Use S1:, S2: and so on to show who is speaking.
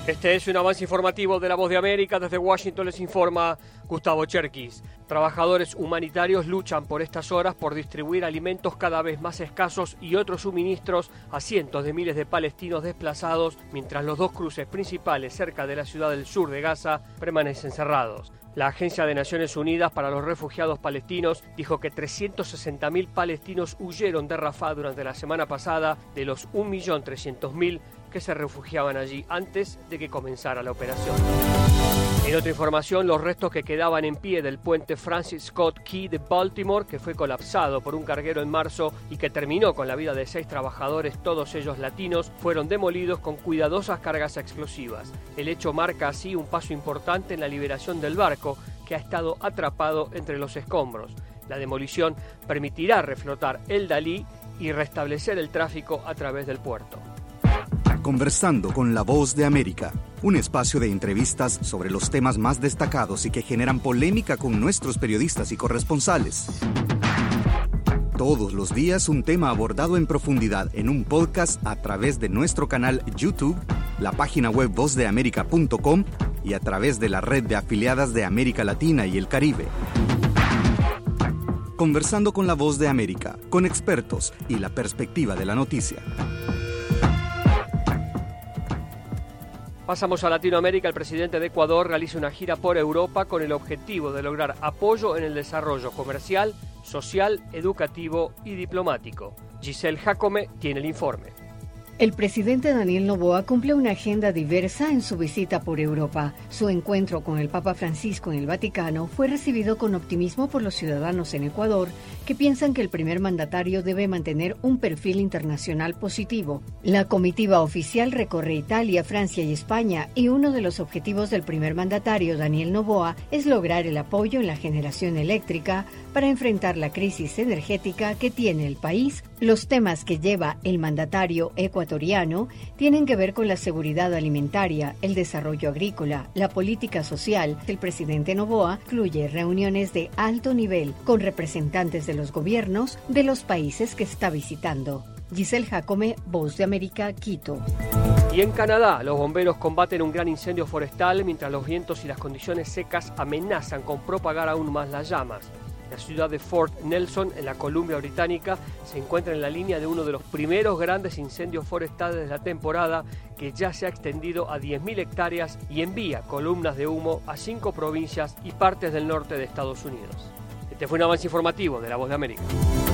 S1: Este es un avance informativo de La Voz de América. Desde Washington les informa Gustavo Cherkis. Trabajadores humanitarios luchan por estas horas por distribuir alimentos cada vez más escasos y otros suministros a cientos de miles de palestinos desplazados, mientras los dos cruces principales cerca de la ciudad del sur de Gaza permanecen cerrados. La Agencia de Naciones Unidas para los Refugiados Palestinos dijo que 360.000 palestinos huyeron de Rafah durante la semana pasada, de los 1.300.000 que se refugiaban allí antes de que comenzara la operación. En otra información, los restos que quedaban en pie del puente Francis Scott Key de Baltimore, que fue colapsado por un carguero en marzo y que terminó con la vida de 6 trabajadores, todos ellos latinos, fueron demolidos con cuidadosas cargas explosivas. El hecho marca así un paso importante en la liberación del barco, que ha estado atrapado entre los escombros. La demolición permitirá reflotar el Dalí y restablecer el tráfico a través del puerto.
S2: Conversando con La Voz de América, un espacio de entrevistas sobre los temas más destacados y que generan polémica con nuestros periodistas y corresponsales. Todos los días un tema abordado en profundidad en un podcast a través de nuestro canal YouTube, la página web vozdeamerica.com y a través de la red de afiliadas de América Latina y el Caribe. Conversando con La Voz de América, con expertos y la perspectiva de la noticia.
S1: Pasamos a Latinoamérica. El presidente de Ecuador realiza una gira por Europa con el objetivo de lograr apoyo en el desarrollo comercial, social, educativo y diplomático. Giselle Jacome tiene el informe.
S3: El presidente Daniel Noboa cumple una agenda diversa en su visita por Europa. Su encuentro con el Papa Francisco en el Vaticano fue recibido con optimismo por los ciudadanos en Ecuador, que piensan que el primer mandatario debe mantener un perfil internacional positivo. La comitiva oficial recorre Italia, Francia y España, y uno de los objetivos del primer mandatario, Daniel Noboa, es lograr el apoyo en la generación eléctrica para enfrentar la crisis energética que tiene el país. Los temas que lleva el mandatario ecuatoriano tienen que ver con la seguridad alimentaria, el desarrollo agrícola, la política social. El presidente Noboa incluye reuniones de alto nivel con representantes de los gobiernos de los países que está visitando. Giselle Jacome, Voz de América, Quito.
S1: Y en Canadá, los bomberos combaten un gran incendio forestal mientras los vientos y las condiciones secas amenazan con propagar aún más las llamas. La ciudad de Fort Nelson, en la Columbia Británica, se encuentra en la línea de uno de los primeros grandes incendios forestales de la temporada, que ya se ha extendido a 10.000 hectáreas y envía columnas de humo a 5 provincias y partes del norte de Estados Unidos. Este fue un avance informativo de La Voz de América.